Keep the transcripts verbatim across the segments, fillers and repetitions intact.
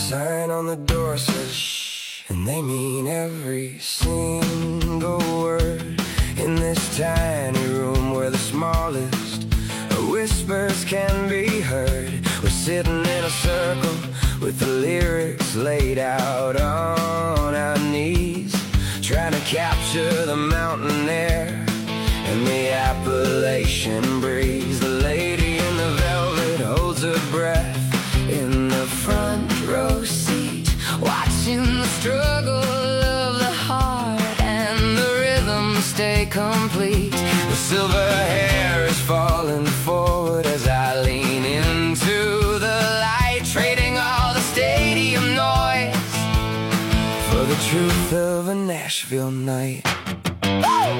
sign on the door says shh, and they mean every single word. In this tiny room where the smallest whispers can be heard, we're sitting in a circle with the lyrics laid out on our knees, trying to capture the mountain air and the Appalachian breeze. The lady in the velvet holds her breath in the front row seat, watching the struggle of the heart and the rhythm stay complete. The silver hair is falling forward as I lean into the light, trading all the stadium noise for the truth of a Nashville night. Woo!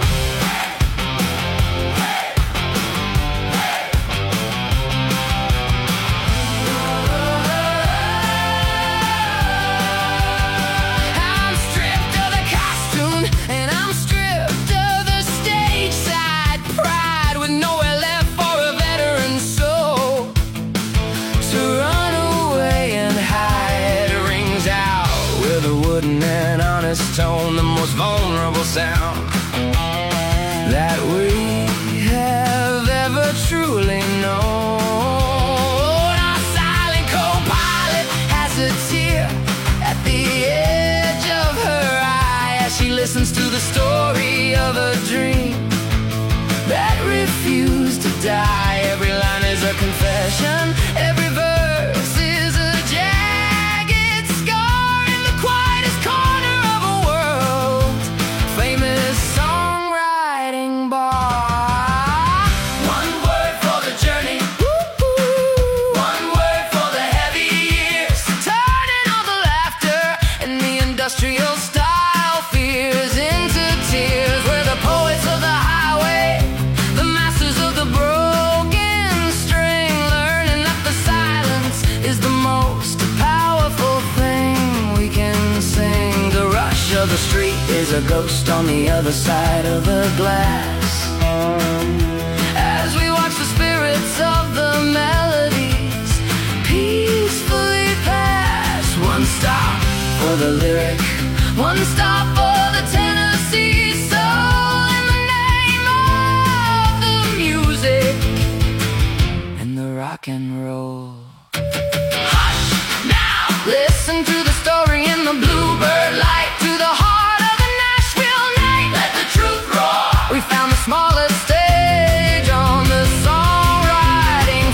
And honest tone, the most vulnerable sound that we have ever truly known. Our silent co-pilot has a tear at the edge of her eye as she listens to the story of a dream that refused to die. Every line is a confession, every verse is a jagged scar in the quietest corner of a world famous songwriting bar. One word for the journey, one word for the heavy years, turning all the laughter and the industrial style fears into tears. We're the poets of the highway, the masters of the broken string, learning that the silence is the most powerful thing we can sing. The rush of the street is a ghost on the other side of the glass, as we watch the spirits of the melodies peacefully pass. One stop for the lyric, one stop for the Tennessee soul, in the name of the music and the rock and roll. Hush now, listen to the story in the bluebird light, to the heart of the Nashville night. Let the truth roar. We found the smallest stage on the songwriting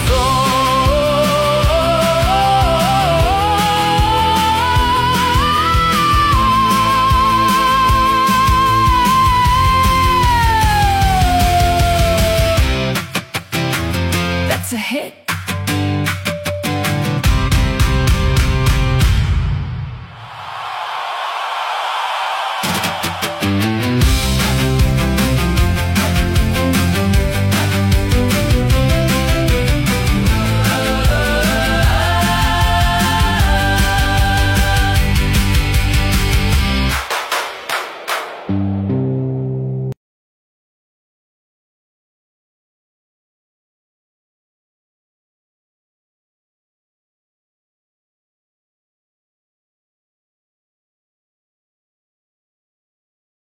floor. That's a hit.